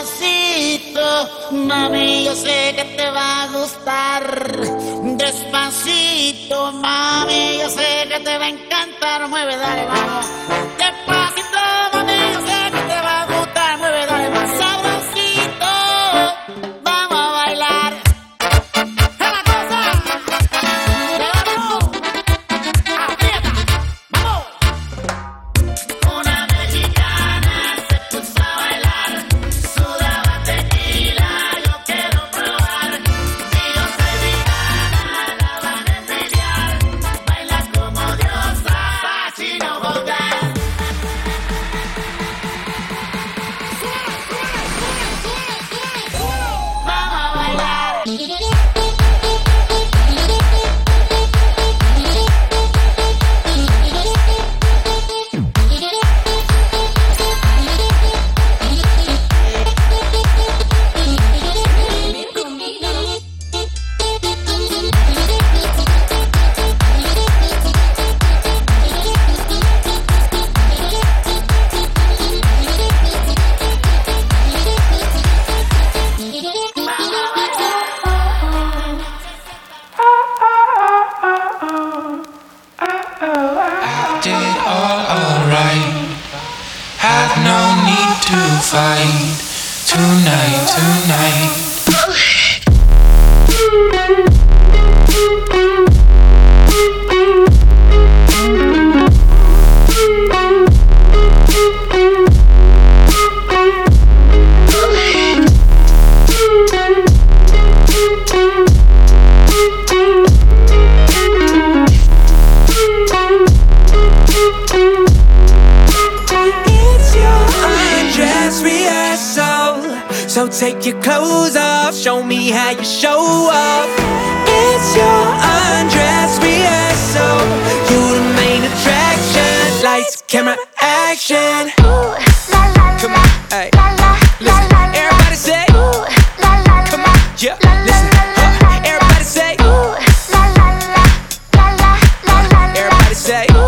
Despacito, mami, yo sé que te va a gustar. Despacito, mami, yo sé que te va a encantar. Mueve, dale, vamos. Despacito, mami, yo sé que te va a gustar. Mueve, dale, más sabrosito. Vamos a bailar. ¡Es la cosa! ¡Levántanos! ¡Aprieta! ¡Vamos! Una mexicana se puso a bailar, sudaba tequila, yo quiero probar. Si yo soy vegana, la van a envidiar. Baila como diosa, Sachi no volver. Vamos a bailar. Did all alright. Had no need to fight tonight. It's your undress rehearsal. So take your clothes off, show me how you show up. It's your undress rehearsal. You the main attraction. Lights, camera, action. Come on, hey, listen. Everybody say, come on, yeah, listen. Everybody say, everybody say.